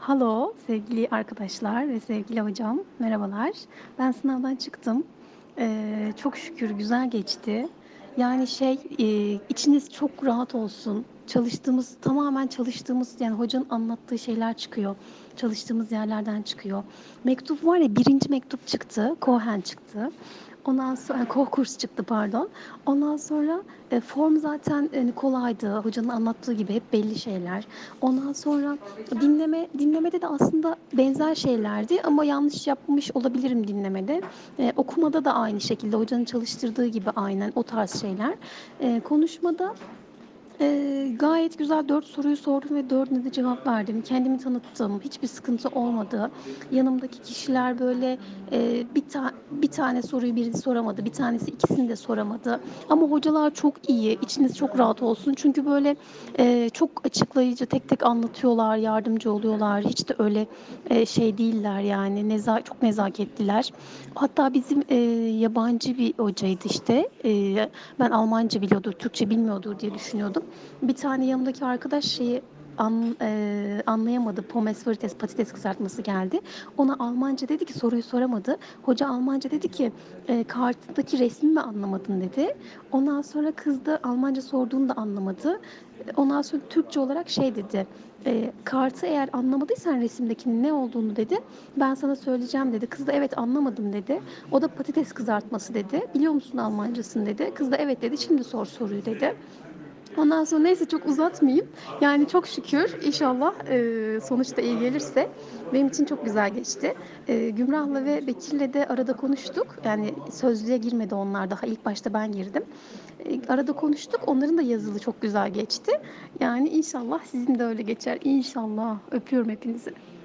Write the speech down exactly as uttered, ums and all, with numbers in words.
Halo, sevgili arkadaşlar ve sevgili hocam, merhabalar. Ben sınavdan çıktım. Eee, çok şükür güzel geçti. Yani şey, eee, içiniz çok rahat olsun. Çalıştığımız, tamamen çalıştığımız, yani hocanın anlattığı şeyler çıkıyor. Çalıştığımız yerlerden çıkıyor. Mektup var ya, birinci mektup çıktı, Cohen çıktı. Ondan sonra Kohkurs çıktı pardon. Ondan sonra e, form zaten hani kolaydı. Hocanın anlattığı gibi hep belli şeyler. Ondan sonra dinleme dinlemede de aslında benzer şeylerdi ama yanlış yapmış olabilirim dinlemede. Eee, okumada da aynı şekilde hocanın çalıştırdığı gibi aynen o tarz şeyler. Eee, konuşmada Eee, gayet güzel dört soruyu sordum ve dördüne de cevap verdim. Kendimi tanıttım. Hiçbir sıkıntı olmadı. Yanımdaki kişiler böyle, eee, bir ta bir tane soruyu biri soramadı, bir tanesi ikisini de soramadı. Ama hocalar çok iyi, içiniz çok rahat olsun. Çünkü böyle, eee, çok açıklayıcı, tek tek anlatıyorlar, yardımcı oluyorlar. Hiç de öyle, eee, şey değiller yani, neza çok nezaketliler. Hatta bizim, eee, yabancı bir hocaydı işte. Eee, ben Almanca biliyordur, Türkçe bilmiyordur diye düşünüyordum. Bir tane yanımdaki arkadaş şeyi an, eee, anlayamadı. Pommes frites, patates kızartması geldi. Ona Almanca dedi ki soruyu soramadı. Hoca Almanca dedi ki eee, kartındaki resmi mi anlamadın dedi. Ondan sonra kız da Almanca sorduğunu da anlamadı. Ondan sonra Türkçe olarak şey dedi. Eee, kartı eğer anlamadıysan resimdekinin ne olduğunu dedi. Ben sana söyleyeceğim dedi. Kız da evet anlamadım dedi. O da patates kızartması dedi. Biliyor musun Almancasını dedi. Kız da evet dedi. Şimdi sor soruyu dedi. Ondan sonra neyse çok uzatmayayım. Yani çok şükür inşallah eee, sonuçta iyi gelirse benim için çok güzel geçti. Eee, Gümrah'la ve Bekir'le de arada konuştuk. Yani sözlüğe girmedi onlar daha. İlk başta ben girdim. Eee, arada konuştuk. Onların da yazılı çok güzel geçti. Yani inşallah sizin de öyle geçer. İnşallah. Öpüyorum hepinizi.